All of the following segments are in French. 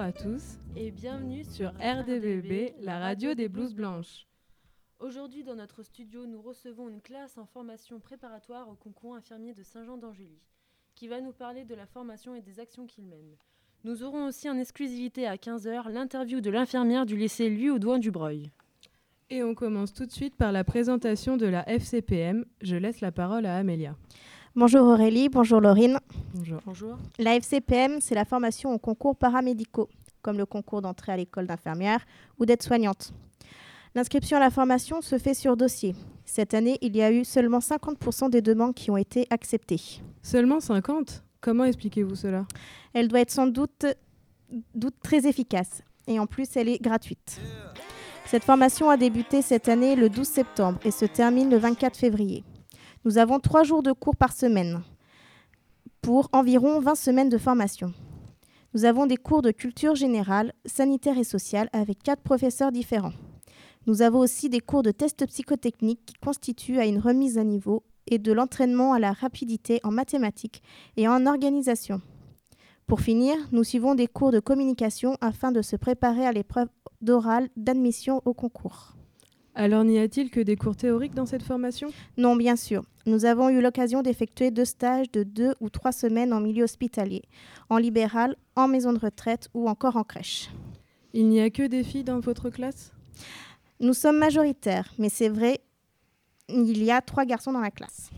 à tous et bienvenue sur RDVB, la radio des blouses blanches. Aujourd'hui, dans notre studio, nous recevons une classe en formation préparatoire au concours infirmier de Saint-Jean-d'Angély, qui va nous parler de la formation et des actions qu'il mène. Nous aurons aussi en exclusivité à 15h l'interview de l'infirmière du lycée Louis-Audouin-du-Breuil. Et on commence tout de suite par la présentation de la FCPM. Je laisse la parole à Amélia. Bonjour Aurélie, bonjour Laurine. Bonjour. La FCPM, c'est la formation aux concours paramédicaux, comme le concours d'entrée à l'école d'infirmière ou d'aide-soignante. L'inscription à la formation se fait sur dossier. Cette année, il y a eu seulement 50% des demandes qui ont été acceptées. Seulement 50 ? Comment expliquez-vous cela ? Elle doit être sans doute très efficace. Et en plus, elle est gratuite. Cette formation a débuté cette année le 12 septembre et se termine le 24 février. Nous avons 3 jours de cours par semaine pour environ 20 semaines de formation. Nous avons des cours de culture générale, sanitaire et sociale avec 4 professeurs différents. Nous avons aussi des cours de tests psychotechniques qui constituent à une remise à niveau et de l'entraînement à la rapidité en mathématiques et en organisation. Pour finir, nous suivons des cours de communication afin de se préparer à l'épreuve d'oral d'admission au concours. Alors n'y a-t-il que des cours théoriques dans cette formation ? Non, bien sûr. Nous avons eu l'occasion d'effectuer 2 stages de 2 ou 3 semaines en milieu hospitalier, en libéral, en maison de retraite ou encore en crèche. Il n'y a que des filles dans votre classe ? Nous sommes majoritaires, mais c'est vrai, il y a 3 garçons dans la classe.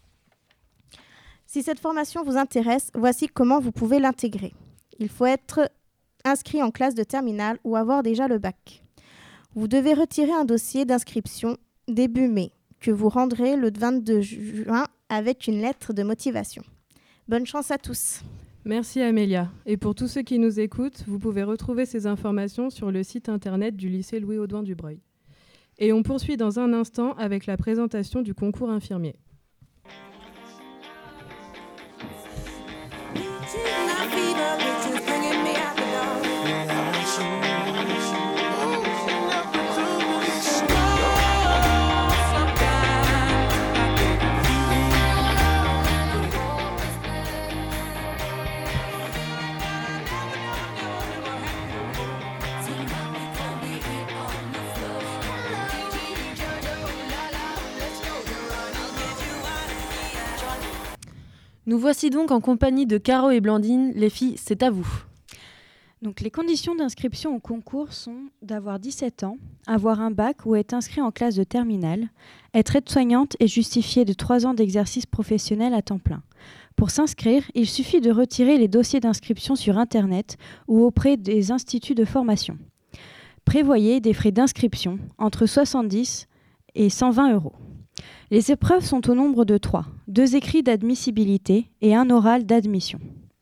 Si cette formation vous intéresse, voici comment vous pouvez l'intégrer. Il faut être inscrit en classe de terminale ou avoir déjà le bac. Vous devez retirer un dossier d'inscription début mai, que vous rendrez le 22 juin avec une lettre de motivation. Bonne chance à tous. Merci Amélia. Et pour tous ceux qui nous écoutent, vous pouvez retrouver ces informations sur le site internet du lycée Louis-Audouin-du-Breuil. Et on poursuit dans un instant avec la présentation du concours infirmier. Nous voici donc en compagnie de Caro et Blandine. Les filles, c'est à vous. Donc, les conditions d'inscription au concours sont d'avoir 17 ans, avoir un bac ou être inscrit en classe de terminale, être aide-soignante et justifier de 3 ans d'exercice professionnel à temps plein. Pour s'inscrire, il suffit de retirer les dossiers d'inscription sur Internet ou auprès des instituts de formation. Prévoyez des frais d'inscription entre 70 et 120 €. Les épreuves sont au nombre de 3, 2 écrits d'admissibilité et un oral d'admission.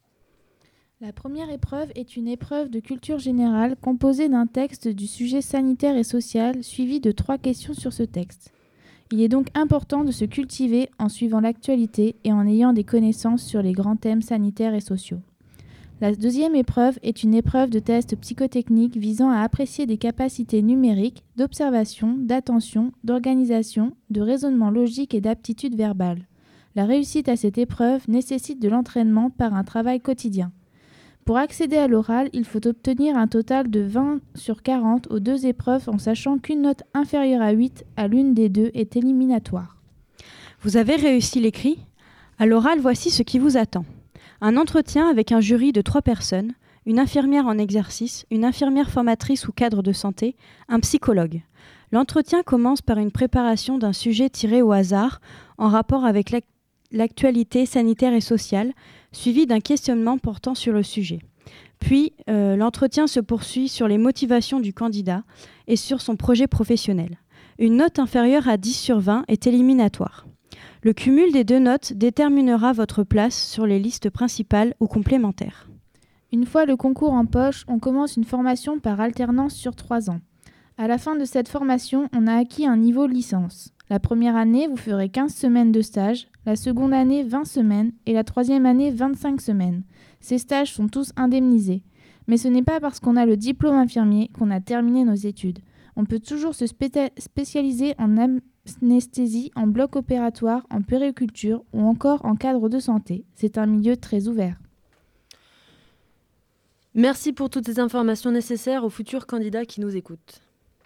La première épreuve est une épreuve de culture générale composée d'un texte du sujet sanitaire et social suivi de 3 questions sur ce texte. Il est donc important de se cultiver en suivant l'actualité et en ayant des connaissances sur les grands thèmes sanitaires et sociaux. La deuxième épreuve est une épreuve de test psychotechnique visant à apprécier des capacités numériques, d'observation, d'attention, d'organisation, de raisonnement logique et d'aptitude verbale. La réussite à cette épreuve nécessite de l'entraînement par un travail quotidien. Pour accéder à l'oral, il faut obtenir un total de 20 sur 40 aux 2 épreuves en sachant qu'une note inférieure à 8 à l'une des 2 est éliminatoire. Vous avez réussi l'écrit ? À l'oral, voici ce qui vous attend. Un entretien avec un jury de 3 personnes, une infirmière en exercice, une infirmière formatrice ou cadre de santé, un psychologue. L'entretien commence par une préparation d'un sujet tiré au hasard en rapport avec l'actualité sanitaire et sociale, suivi d'un questionnement portant sur le sujet. Puis, l'entretien se poursuit sur les motivations du candidat et sur son projet professionnel. Une note inférieure à 10 sur 20 est éliminatoire. Le cumul des 2 notes déterminera votre place sur les listes principales ou complémentaires. Une fois le concours en poche, on commence une formation par alternance sur 3 ans. À la fin de cette formation, on a acquis un niveau licence. La première année, vous ferez 15 semaines de stage, la seconde année 20 semaines et la troisième année 25 semaines. Ces stages sont tous indemnisés. Mais ce n'est pas parce qu'on a le diplôme infirmier qu'on a terminé nos études. On peut toujours se spécialiser en anesthésie, en bloc opératoire, en puériculture ou encore en cadre de santé. C'est un milieu très ouvert. Merci pour toutes ces informations nécessaires aux futurs candidats qui nous écoutent.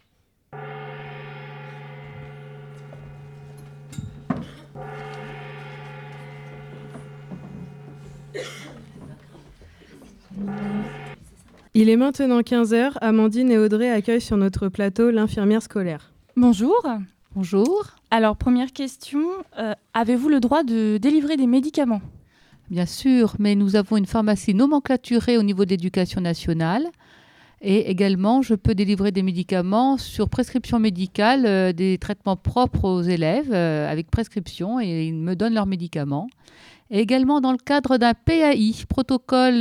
Il est maintenant 15h. Amandine et Audrey accueillent sur notre plateau l'infirmière scolaire. Bonjour. Bonjour. Alors, première question, avez-vous le droit de délivrer des médicaments ? Bien sûr, mais nous avons une pharmacie nomenclaturée au niveau de l'Éducation nationale. Et également, je peux délivrer des médicaments sur prescription médicale, des traitements propres aux élèves avec prescription, et ils me donnent leurs médicaments. Et également dans le cadre d'un PAI, protocole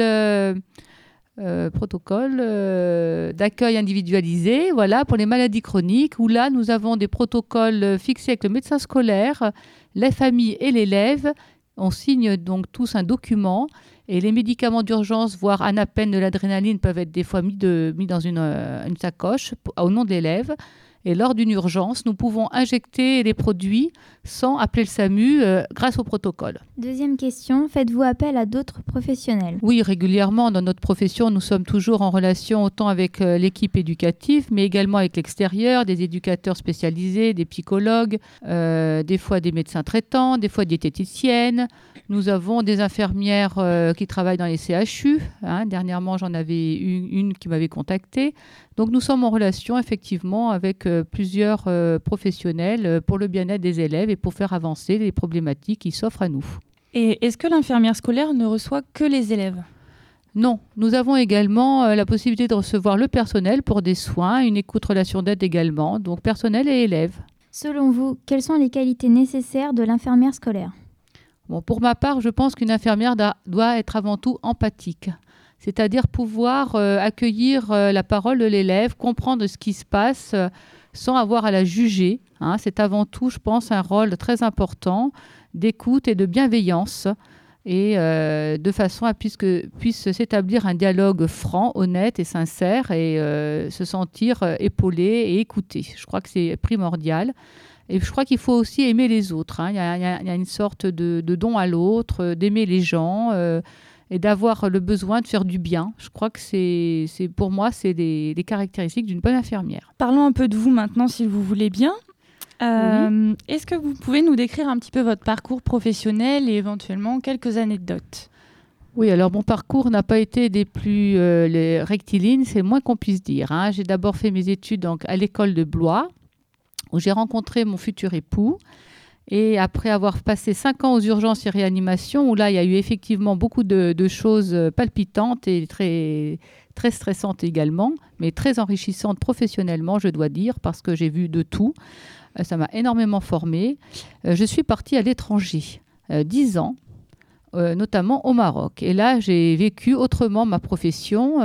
d'accueil individualisé, voilà, pour les maladies chroniques, où là, nous avons des protocoles fixés avec le médecin scolaire, les familles et l'élève. On signe donc tous un document et les médicaments d'urgence, voire anapen, de l'adrénaline, peuvent être des fois mis dans une sacoche au nom de l'élève. Et lors d'une urgence, nous pouvons injecter les produits sans appeler le SAMU grâce au protocole. Deuxième question, faites-vous appel à d'autres professionnels ? Oui, régulièrement. Dans notre profession, nous sommes toujours en relation autant avec l'équipe éducative, mais également avec l'extérieur, des éducateurs spécialisés, des psychologues, des fois des médecins traitants, des fois diététiciennes. Nous avons des infirmières qui travaillent dans les CHU. Dernièrement, j'en avais une qui m'avait contactée. Donc, nous sommes en relation effectivement avec plusieurs professionnels pour le bien-être des élèves et pour faire avancer les problématiques qui s'offrent à nous. Et est-ce que l'infirmière scolaire ne reçoit que les élèves ? Non, nous avons également la possibilité de recevoir le personnel pour des soins, une écoute relation d'aide également, donc personnel et élèves. Selon vous, quelles sont les qualités nécessaires de l'infirmière scolaire ? Bon, pour ma part, je pense qu'une infirmière doit être avant tout empathique, c'est-à-dire pouvoir accueillir la parole de l'élève, comprendre ce qui se passe sans avoir à la juger. C'est avant tout, je pense, un rôle très important d'écoute et de bienveillance, et de façon à puisse s'établir un dialogue franc, honnête et sincère, et se sentir épaulé et écouté. Je crois que c'est primordial. Et je crois qu'il faut aussi aimer les autres. Il y a une sorte de don à l'autre, d'aimer les gens et d'avoir le besoin de faire du bien. Je crois que pour moi, c'est des caractéristiques d'une bonne infirmière. Parlons un peu de vous maintenant, si vous voulez bien. Oui. Est-ce que vous pouvez nous décrire un petit peu votre parcours professionnel et éventuellement quelques anecdotes ? Oui, alors mon parcours n'a pas été des plus rectilignes, c'est le moins qu'on puisse dire. J'ai d'abord fait mes études donc, à l'école de Blois, où j'ai rencontré mon futur époux. Et après avoir passé 5 ans aux urgences et réanimation, où là, il y a eu effectivement beaucoup de choses palpitantes et très, très stressantes également, mais très enrichissantes professionnellement, je dois dire, parce que j'ai vu de tout. Ça m'a énormément formée. Je suis partie à l'étranger, 10 ans, notamment au Maroc. Et là, j'ai vécu autrement ma profession,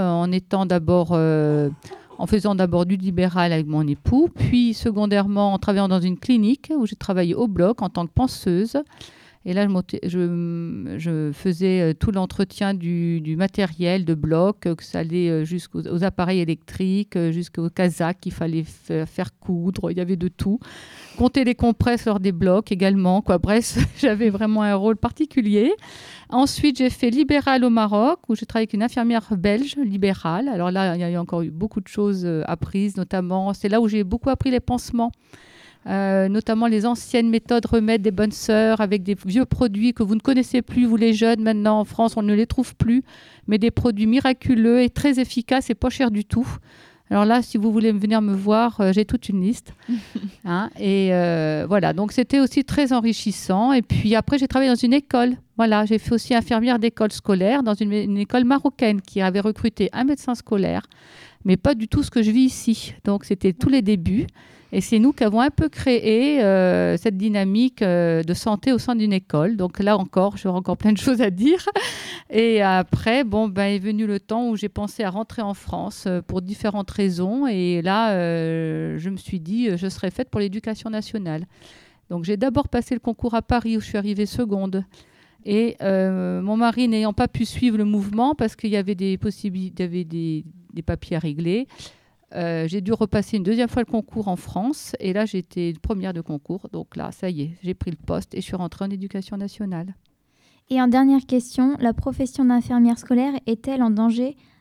en faisant d'abord du libéral avec mon époux, puis secondairement en travaillant dans une clinique où j'ai travaillé au bloc en tant que penseuse. Et là, je faisais tout l'entretien du matériel de bloc, que ça allait jusqu'aux appareils électriques, jusqu'aux casaques qu'il fallait faire coudre. Il y avait de tout. Compter les compresses lors des blocs également. Bref, j'avais vraiment un rôle particulier. Ensuite, j'ai fait libéral au Maroc, où j'ai travaillé avec une infirmière belge libérale. Alors là, il y a encore eu beaucoup de choses apprises, notamment, c'est là où j'ai beaucoup appris les pansements. Notamment les anciennes méthodes remèdes des bonnes sœurs avec des vieux produits que vous ne connaissez plus, vous les jeunes. Maintenant, en France, on ne les trouve plus, mais des produits miraculeux et très efficaces et pas chers du tout. Alors là, si vous voulez venir me voir, j'ai toute une liste. Voilà, donc c'était aussi très enrichissant. Et puis après, j'ai travaillé dans une école. Voilà, j'ai fait aussi infirmière d'école scolaire dans une école marocaine qui avait recruté un médecin scolaire, mais pas du tout ce que je vis ici. Donc c'était tous les débuts. Et c'est nous qui avons un peu créé cette dynamique de santé au sein d'une école. Donc là encore, j'aurai encore plein de choses à dire. Et après, est venu le temps où j'ai pensé à rentrer en France pour différentes raisons. Et là, je me suis dit, je serais faite pour l'éducation nationale. Donc j'ai d'abord passé le concours à Paris où je suis arrivée seconde. Et mon mari n'ayant pas pu suivre le mouvement parce qu'il y avait des possibilités, il y avait des papiers à régler, j'ai dû repasser une deuxième fois le concours en France. Et là, j'étais première de concours. Donc là, ça y est, j'ai pris le poste et je suis rentrée en éducation nationale. Et en dernière question, la profession d'infirmière scolaire est-elle en danger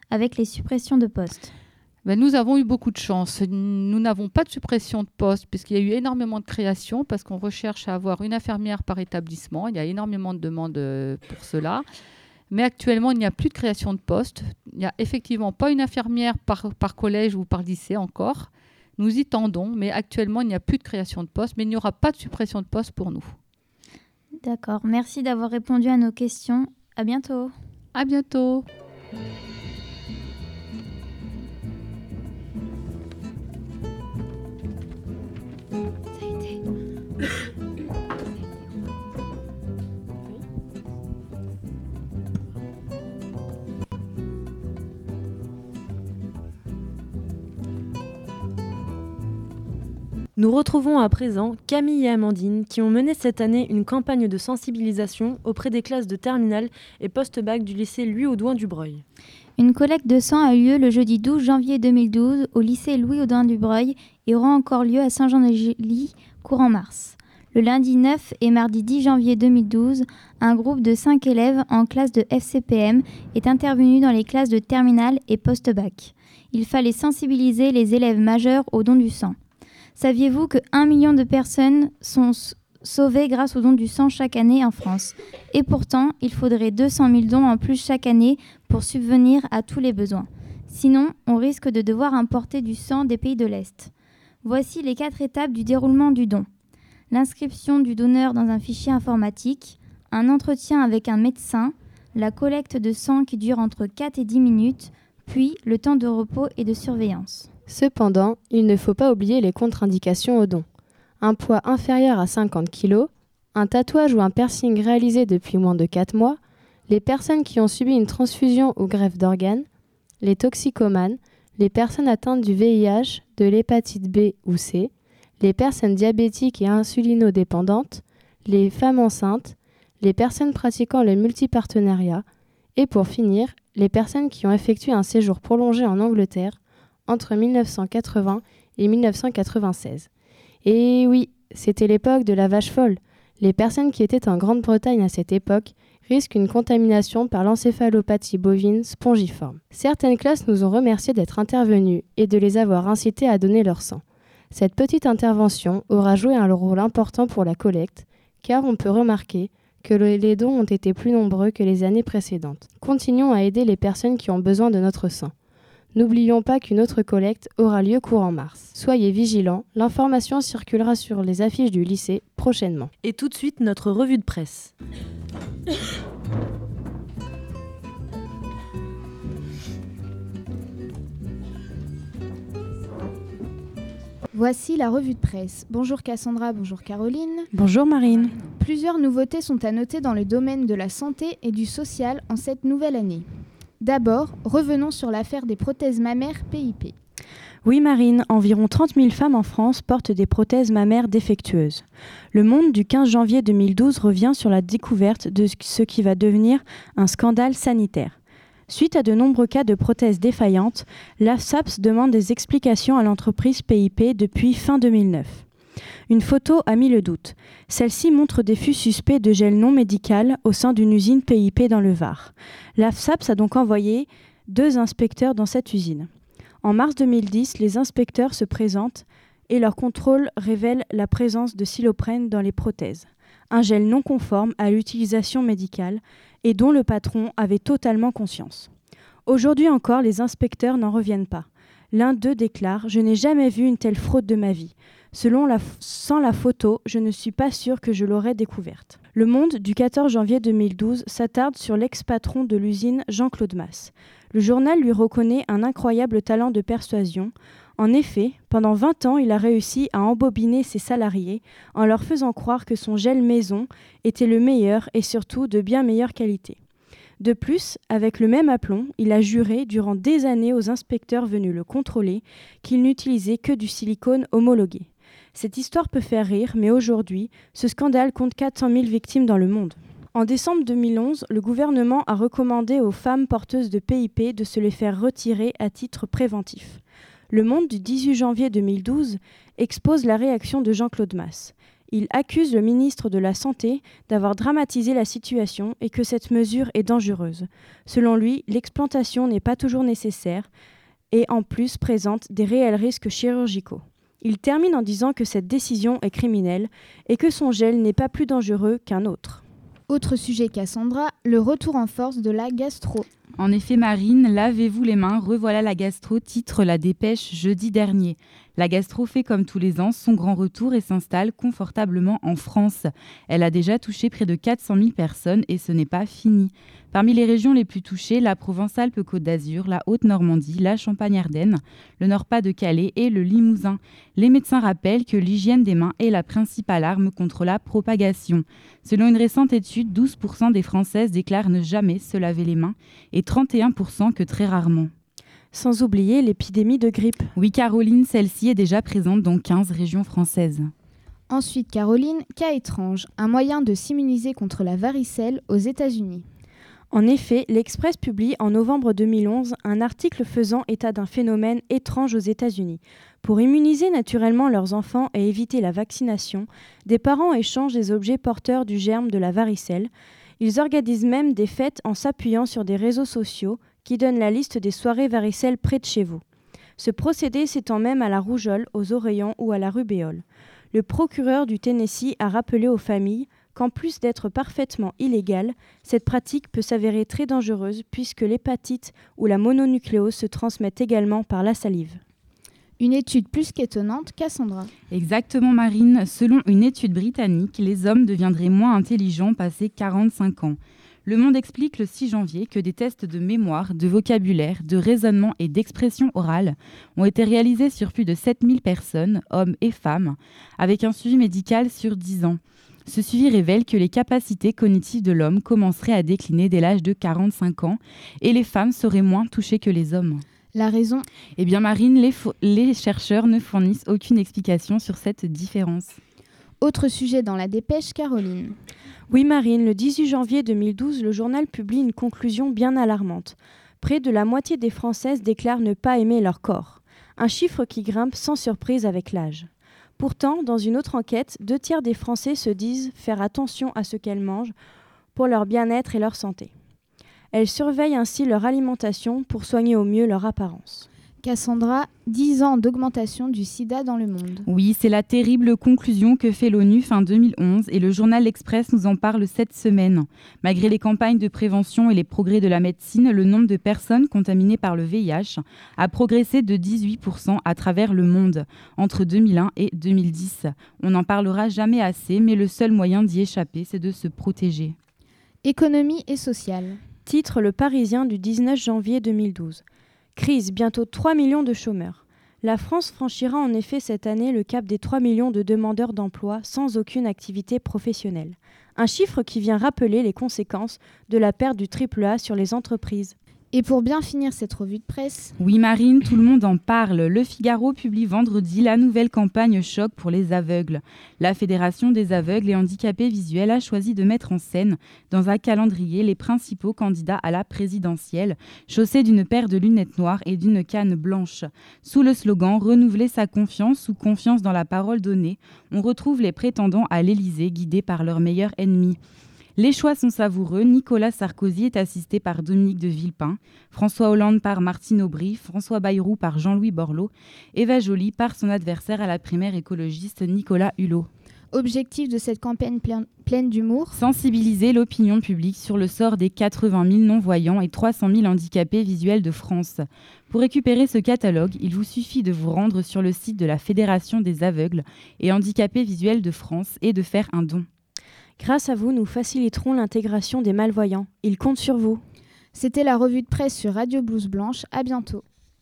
avec les suppressions de postes? Nous avons eu beaucoup de chance. Nous n'avons pas de suppression de postes puisqu'il y a eu énormément de créations parce qu'on recherche à avoir une infirmière par établissement. Il y a énormément de demandes pour cela. Mais actuellement, il n'y a plus de création de postes. Il n'y a effectivement pas une infirmière par collège ou par lycée encore. Nous y tendons, mais actuellement, il n'y a plus de création de postes. Mais il n'y aura pas de suppression de postes pour nous. D'accord. Merci d'avoir répondu à nos questions. À bientôt. À bientôt. Nous retrouvons à présent Camille et Amandine qui ont mené cette année une campagne de sensibilisation auprès des classes de terminale et post-bac du lycée Louis-Audouin-du-Breuil. Une collecte de sang a eu lieu le jeudi 12 janvier 2012 au lycée Louis-Audouin-du-Breuil et aura encore lieu à Saint-Jean-d'Angély courant mars. Le lundi 9 et mardi 10 janvier 2012, un groupe de 5 élèves en classe de FCPM est intervenu dans les classes de terminale et post-bac. Il fallait sensibiliser les élèves majeurs au don du sang. Saviez-vous que 1 million de personnes sont sauvées grâce au don du sang chaque année en France? Et pourtant, il faudrait 200 000 dons en plus chaque année pour subvenir à tous les besoins. Sinon, on risque de devoir importer du sang des pays de l'Est. Voici les 4 étapes du déroulement du don. L'inscription du donneur dans un fichier informatique, un entretien avec un médecin, la collecte de sang qui dure entre 4 et 10 minutes, puis le temps de repos et de surveillance. Cependant, il ne faut pas oublier les contre-indications au don. Un poids inférieur à 50 kg, un tatouage ou un piercing réalisé depuis moins de 4 mois, les personnes qui ont subi une transfusion ou greffe d'organes, les toxicomanes, les personnes atteintes du VIH, de l'hépatite B ou C, les personnes diabétiques et insulinodépendantes, les femmes enceintes, les personnes pratiquant le multipartenariat et pour finir, les personnes qui ont effectué un séjour prolongé en Angleterre entre 1980 et 1996. Et oui, c'était l'époque de la vache folle. Les personnes qui étaient en Grande-Bretagne à cette époque risquent une contamination par l'encéphalopathie bovine spongiforme. Certaines classes nous ont remerciés d'être intervenues et de les avoir incitées à donner leur sang. Cette petite intervention aura joué un rôle important pour la collecte, car on peut remarquer que les dons ont été plus nombreux que les années précédentes. Continuons à aider les personnes qui ont besoin de notre sang. N'oublions pas qu'une autre collecte aura lieu courant mars. Soyez vigilants, l'information circulera sur les affiches du lycée prochainement. Et tout de suite, notre revue de presse. Voici la revue de presse. Bonjour Cassandra, bonjour Caroline. Bonjour Marine. Plusieurs nouveautés sont à noter dans le domaine de la santé et du social en cette nouvelle année. D'abord, revenons sur l'affaire des prothèses mammaires PIP. Oui Marine, environ 30 000 femmes en France portent des prothèses mammaires défectueuses. Le Monde du 15 janvier 2012 revient sur la découverte de ce qui va devenir un scandale sanitaire. Suite à de nombreux cas de prothèses défaillantes, l'AFSAPS demande des explications à l'entreprise PIP depuis fin 2009. Une photo a mis le doute. Celle-ci montre des fûts suspects de gel non médical au sein d'une usine PIP dans le Var. L'AFSAPS a donc envoyé 2 inspecteurs dans cette usine. En mars 2010, les inspecteurs se présentent et leur contrôle révèle la présence de siloprène dans les prothèses, un gel non conforme à l'utilisation médicale et dont le patron avait totalement conscience. Aujourd'hui encore, les inspecteurs n'en reviennent pas. L'un d'eux déclare « Je n'ai jamais vu une telle fraude de ma vie. Sans la photo, je ne suis pas sûr que je l'aurais découverte. » Le Monde du 14 janvier 2012 s'attarde sur l'ex-patron de l'usine Jean-Claude Masse. Le journal lui reconnaît un incroyable talent de persuasion. En effet, pendant 20 ans, il a réussi à embobiner ses salariés en leur faisant croire que son gel maison était le meilleur et surtout de bien meilleure qualité. De plus, avec le même aplomb, il a juré durant des années aux inspecteurs venus le contrôler qu'il n'utilisait que du silicone homologué. Cette histoire peut faire rire, mais aujourd'hui, ce scandale compte 400 000 victimes dans le monde. En décembre 2011, le gouvernement a recommandé aux femmes porteuses de PIP de se les faire retirer à titre préventif. Le Monde du 18 janvier 2012 expose la réaction de Jean-Claude Masse. Il accuse le ministre de la Santé d'avoir dramatisé la situation et que cette mesure est dangereuse. Selon lui, l'explantation n'est pas toujours nécessaire et en plus présente des réels risques chirurgicaux. Il termine en disant que cette décision est criminelle et que son gel n'est pas plus dangereux qu'un autre. Autre sujet Cassandra, le retour en force de la gastro. En effet, Marine, lavez-vous les mains, revoilà la gastro, titre La Dépêche jeudi dernier. La gastro fait comme tous les ans son grand retour et s'installe confortablement en France. Elle a déjà touché près de 400 000 personnes et ce n'est pas fini. Parmi les régions les plus touchées, la Provence-Alpes-Côte d'Azur, la Haute-Normandie, la Champagne-Ardenne, le Nord-Pas-de-Calais et le Limousin. Les médecins rappellent que l'hygiène des mains est la principale arme contre la propagation. Selon une récente étude, 12% des Françaises déclarent ne jamais se laver les mains et 31% que très rarement. Sans oublier l'épidémie de grippe. Oui, Caroline, celle-ci est déjà présente dans 15 régions françaises. Ensuite, Caroline, cas étrange, un moyen de s'immuniser contre la varicelle aux États-Unis. En effet, l'Express publie en novembre 2011 un article faisant état d'un phénomène étrange aux États-Unis. Pour immuniser naturellement leurs enfants et éviter la vaccination, des parents échangent des objets porteurs du germe de la varicelle. Ils organisent même des fêtes en s'appuyant sur des réseaux sociaux qui donnent la liste des soirées varicelles près de chez vous. Ce procédé s'étend même à la rougeole, aux oreillons ou à la rubéole. Le procureur du Tennessee a rappelé aux familles qu'en plus d'être parfaitement illégale, cette pratique peut s'avérer très dangereuse puisque l'hépatite ou la mononucléose se transmettent également par la salive. Une étude plus qu'étonnante, Cassandra. Exactement, Marine. Selon une étude britannique, les hommes deviendraient moins intelligents passé 45 ans. Le Monde explique le 6 janvier que des tests de mémoire, de vocabulaire, de raisonnement et d'expression orale ont été réalisés sur plus de 7000 personnes, hommes et femmes, avec un suivi médical sur 10 ans. Ce suivi révèle que les capacités cognitives de l'homme commenceraient à décliner dès l'âge de 45 ans et les femmes seraient moins touchées que les hommes. La raison ? Eh bien Marine, les chercheurs ne fournissent aucune explication sur cette différence. Autre sujet dans la dépêche, Caroline. Oui Marine, le 18 janvier 2012, le journal publie une conclusion bien alarmante. Près de la moitié des Françaises déclarent ne pas aimer leur corps. Un chiffre qui grimpe sans surprise avec l'âge. Pourtant, dans une autre enquête, 2/3 des Français se disent faire attention à ce qu'elles mangent pour leur bien-être et leur santé. Elles surveillent ainsi leur alimentation pour soigner au mieux leur apparence. Cassandra, 10 ans d'augmentation du sida dans le monde. Oui, c'est la terrible conclusion que fait l'ONU fin 2011 et le journal L'Express nous en parle cette semaine. Malgré les campagnes de prévention et les progrès de la médecine, le nombre de personnes contaminées par le VIH a progressé de 18% à travers le monde entre 2001 et 2010. On n'en parlera jamais assez, mais le seul moyen d'y échapper, c'est de se protéger. Économie et sociale. Titre Le Parisien du 19 janvier 2012. Crise, bientôt 3 millions de chômeurs. La France franchira en effet cette année le cap des 3 millions de demandeurs d'emploi sans aucune activité professionnelle. Un chiffre qui vient rappeler les conséquences de la perte du AAA sur les entreprises. Et pour bien finir cette revue de presse... Oui Marine, tout le monde en parle. Le Figaro publie vendredi la nouvelle campagne choc pour les aveugles. La Fédération des aveugles et handicapés visuels a choisi de mettre en scène dans un calendrier les principaux candidats à la présidentielle, chaussés d'une paire de lunettes noires et d'une canne blanche. Sous le slogan « Renouveler sa confiance » ou « Confiance dans la parole donnée », on retrouve les prétendants à l'Élysée guidés par leur meilleur ennemi. Les choix sont savoureux. Nicolas Sarkozy est assisté par Dominique de Villepin, François Hollande par Martine Aubry, François Bayrou par Jean-Louis Borloo, Eva Joly par son adversaire à la primaire écologiste Nicolas Hulot. Objectif de cette campagne pleine d'humour ? Sensibiliser l'opinion publique sur le sort des 80 000 non-voyants et 300 000 handicapés visuels de France. Pour récupérer ce catalogue, il vous suffit de vous rendre sur le site de la Fédération des aveugles et handicapés visuels de France et de faire un don. Grâce à vous, nous faciliterons l'intégration des malvoyants. Ils comptent sur vous. C'était la revue de presse sur Radio Blouse Blanche. À bientôt.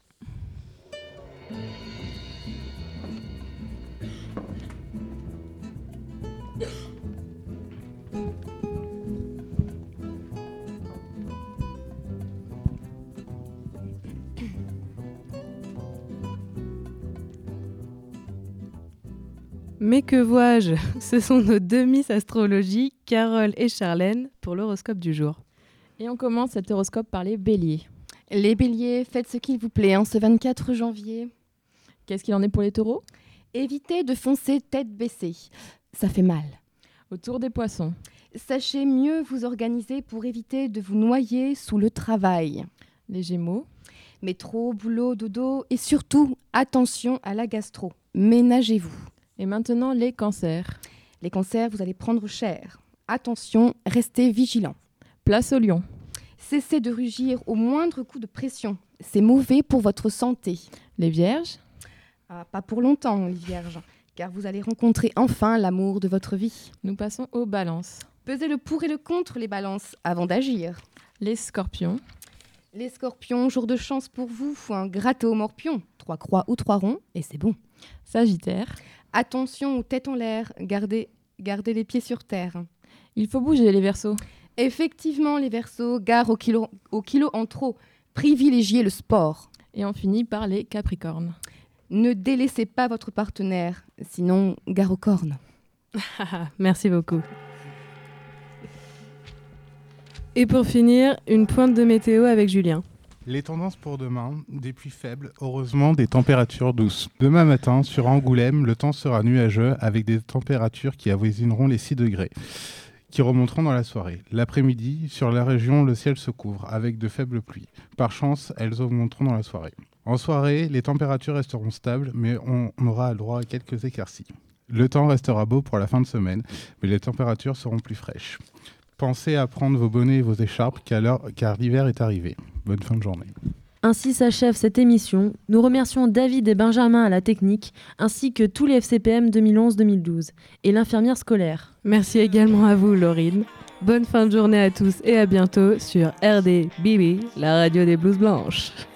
Mais que vois-je ? Ce sont nos deux Miss Astrologie, Carole et Charlène, pour l'horoscope du jour. Et on commence cet horoscope par les béliers. Les béliers, faites ce qu'il vous plaît ce 24 janvier. Qu'est-ce qu'il en est pour les taureaux ? Évitez de foncer tête baissée. ça fait mal. Autour des poissons. Sachez mieux vous organiser pour éviter de vous noyer sous le travail. Les Gémeaux. Métro, boulot, dodo et surtout, attention à la gastro. Ménagez-vous. Et maintenant, les Cancers. Les cancers, vous allez prendre cher. Attention, restez vigilants. Place au Lion. Cessez de rugir au moindre coup de pression. C'est mauvais pour votre santé. Les Vierges. Pas pour longtemps, les Vierges, car vous allez rencontrer enfin l'amour de votre vie. Nous passons aux Balances. Pesez le pour et le contre, les balances, avant d'agir. Les Scorpions. Les Scorpions, jour de chance pour vous, grattez au morpion. 3 croix ou 3 ronds, et c'est bon. Sagittaire. Attention aux têtes en l'air, gardez les pieds sur terre. Il faut bouger, les Verseaux. Effectivement, les Verseaux, gare au kilo en trop. Privilégiez le sport. Et on finit par les Capricornes. Ne délaissez pas votre partenaire, sinon gare aux cornes. Merci beaucoup. Et pour finir, une pointe de météo avec Julien. Les tendances pour demain, des pluies faibles, heureusement des températures douces. Demain matin, sur Angoulême, le temps sera nuageux avec des températures qui avoisineront les 6 degrés, qui remonteront dans la soirée. L'après-midi, sur la région, le ciel se couvre avec de faibles pluies. Par chance, elles augmenteront dans la soirée. En soirée, les températures resteront stables, mais on aura le droit à quelques éclaircies. Le temps restera beau pour la fin de semaine, mais les températures seront plus fraîches. Pensez à prendre vos bonnets et vos écharpes car l'hiver est arrivé. Bonne fin de journée. Ainsi s'achève cette émission. Nous remercions David et Benjamin à la technique, ainsi que tous les FCPM 2011-2012 et l'infirmière scolaire. Merci également à vous, Laurine. Bonne fin de journée à tous et à bientôt sur RDBB, la radio des blouses blanches.